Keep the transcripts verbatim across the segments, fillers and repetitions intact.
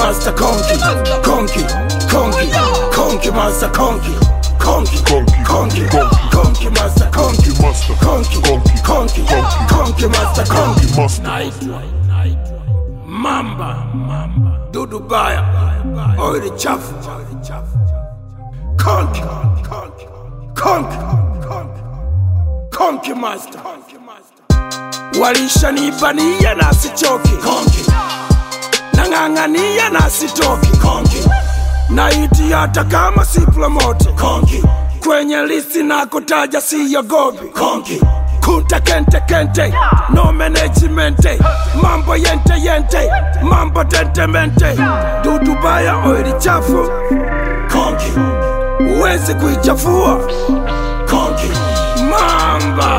Master Konki, Konki, Konki, Konki Master Konki, Konki, Konki, Konki, Konki Master Konki, Master Konki, Konki, Konki, Konki Master Konki, Master Mamba, Mamba, Dudu Baya, Oili Chafu, Konki, Konki, Konki, Konki Master, Walishaniibania na sichoki, Konki, nang'ang'ania na sitoki, Konki, naiti hata kama si promote, Konki, kwenye listi na kutaja siyogopi, Konki, kunta kente kente, no management, mambo yente yente, mambo tentemente, Dudu Baya Oili Chafu, Konki, uwezi kuichafua, Konki, Mamba,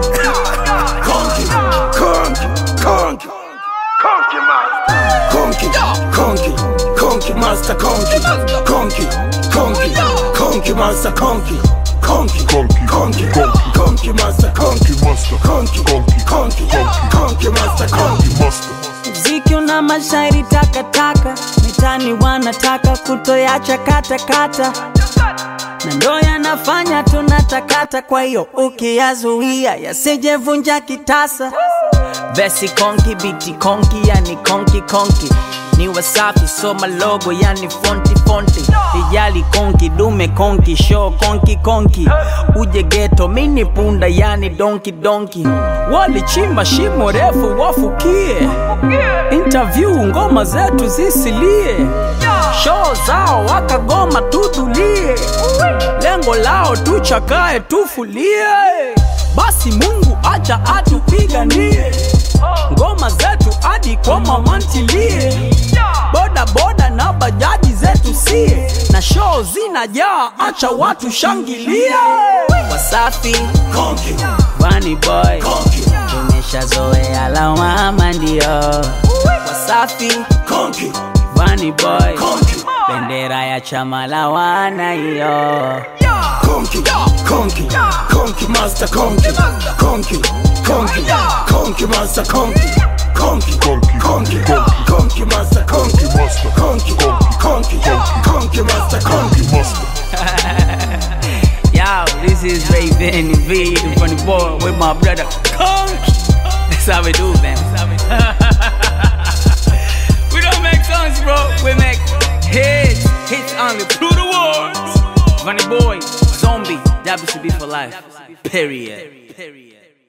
Konki, Konki, Konki, Konki Master, Konki, Konki, Konki Master Konki, Konki, Konki, Konki Master Konki, Konki, Konki, Konki, Konki Master Konki, Master Konki, Konki, Konki, Konki Master Konki, Master. Mziki una mashairi taka taka, mitani wanataka kutoyacha kata kata, na ndo yanafanya tunatakata, kwa hiyo ukiyazuia yasije vunja kitasa. Vesi konki, biti konki, yani konki konki, ni Wasafi soma logo yani fonti fonti, ijali konki dume konki show konki konki, uje ghetto mini punda yani donki donki, walichimba shimo refu wafukie, interview ngoma zetu zisilie, show zao wakagoma tutulie, lengo lao tuchakae tufulie, basi Mungu acha atupiganie, ngoma zetu hadi kwa mamantilie, boda boda na bajaji zetu sie, na show zinajaa acha watu shangilie. Wasafi Konki, Bunny Boy Konki, tumeshazoea lawama ndio. Wasafi Konki, Bunny Boy Konki, bendera ya chama la wana hiyo. Konki, Konki, Konki Master Konki, Konki, Konki, Konki Master Konki, Konki, Konki, Konki, Konki Master Konki, Master Konki, Konki, Konki Master Konki, Master. Yo, this is Raven V from the boy with my brother Konki. That's how we do, man. We don't make songs, bro. We make hits. Hits only. Through the wars. Funny boy, zombie, W C B for life. Period. Period.